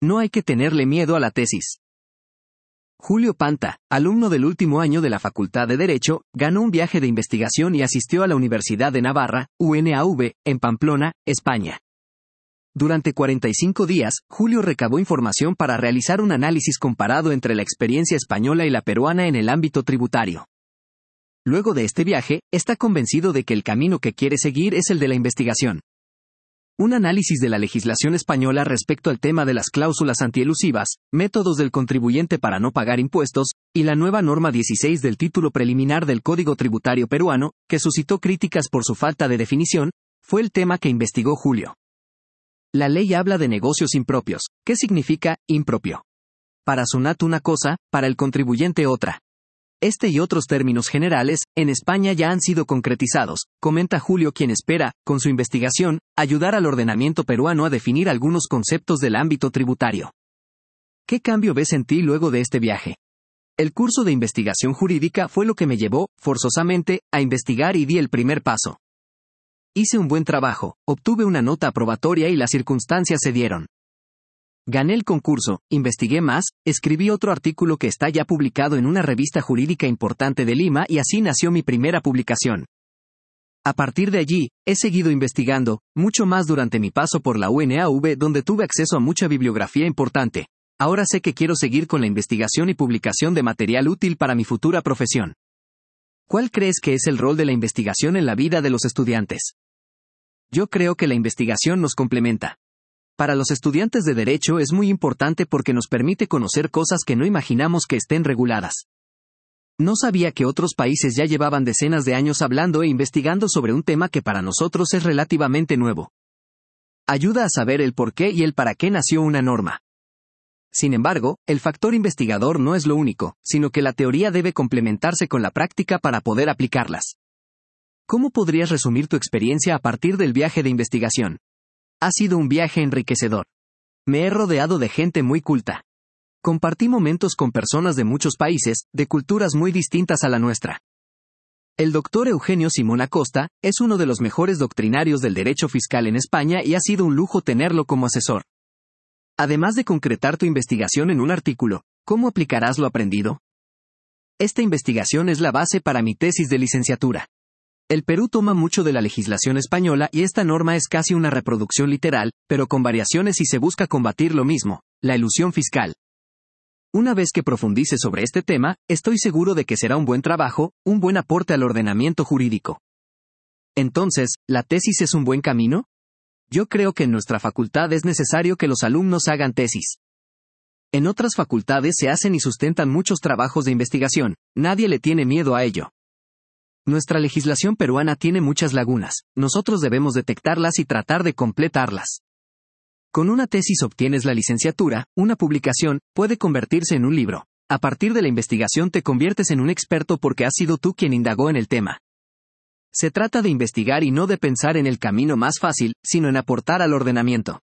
No hay que tenerle miedo a la tesis. Julio Panta, alumno del último año de la Facultad de Derecho, ganó un viaje de investigación y asistió a la Universidad de Navarra, UNAV, en Pamplona, España. Durante 45 días, Julio recabó información para realizar un análisis comparado entre la experiencia española y la peruana en el ámbito tributario. Luego de este viaje, está convencido de que el camino que quiere seguir es el de la investigación. Un análisis de la legislación española respecto al tema de las cláusulas antielusivas, métodos del contribuyente para no pagar impuestos, y la nueva norma 16 del título preliminar del Código Tributario peruano, que suscitó críticas por su falta de definición, fue el tema que investigó Julio. La ley habla de negocios impropios. ¿Qué significa impropio? Para SUNAT una cosa, para el contribuyente otra. Este y otros términos generales, en España ya han sido concretizados, comenta Julio, quien espera, con su investigación, ayudar al ordenamiento peruano a definir algunos conceptos del ámbito tributario. ¿Qué cambio ves en ti luego de este viaje? El curso de investigación jurídica fue lo que me llevó, forzosamente, a investigar y di el primer paso. Hice un buen trabajo, obtuve una nota aprobatoria y las circunstancias se dieron. Gané el concurso, investigué más, escribí otro artículo que está ya publicado en una revista jurídica importante de Lima y así nació mi primera publicación. A partir de allí, he seguido investigando, mucho más durante mi paso por la UNAV, donde tuve acceso a mucha bibliografía importante. Ahora sé que quiero seguir con la investigación y publicación de material útil para mi futura profesión. ¿Cuál crees que es el rol de la investigación en la vida de los estudiantes? Yo creo que la investigación nos complementa. Para los estudiantes de Derecho es muy importante porque nos permite conocer cosas que no imaginamos que estén reguladas. No sabía que otros países ya llevaban decenas de años hablando e investigando sobre un tema que para nosotros es relativamente nuevo. Ayuda a saber el por qué y el para qué nació una norma. Sin embargo, el factor investigador no es lo único, sino que la teoría debe complementarse con la práctica para poder aplicarlas. ¿Cómo podrías resumir tu experiencia a partir del viaje de investigación? Ha sido un viaje enriquecedor. Me he rodeado de gente muy culta. Compartí momentos con personas de muchos países, de culturas muy distintas a la nuestra. El doctor Eugenio Simón Acosta es uno de los mejores doctrinarios del derecho fiscal en España y ha sido un lujo tenerlo como asesor. Además de concretar tu investigación en un artículo, ¿cómo aplicarás lo aprendido? Esta investigación es la base para mi tesis de licenciatura. El Perú toma mucho de la legislación española y esta norma es casi una reproducción literal, pero con variaciones y se busca combatir lo mismo, la elusión fiscal. Una vez que profundice sobre este tema, estoy seguro de que será un buen trabajo, un buen aporte al ordenamiento jurídico. Entonces, ¿la tesis es un buen camino? Yo creo que en nuestra facultad es necesario que los alumnos hagan tesis. En otras facultades se hacen y sustentan muchos trabajos de investigación, nadie le tiene miedo a ello. Nuestra legislación peruana tiene muchas lagunas, nosotros debemos detectarlas y tratar de completarlas. Con una tesis obtienes la licenciatura, una publicación, puede convertirse en un libro. A partir de la investigación te conviertes en un experto porque has sido tú quien indagó en el tema. Se trata de investigar y no de pensar en el camino más fácil, sino en aportar al ordenamiento.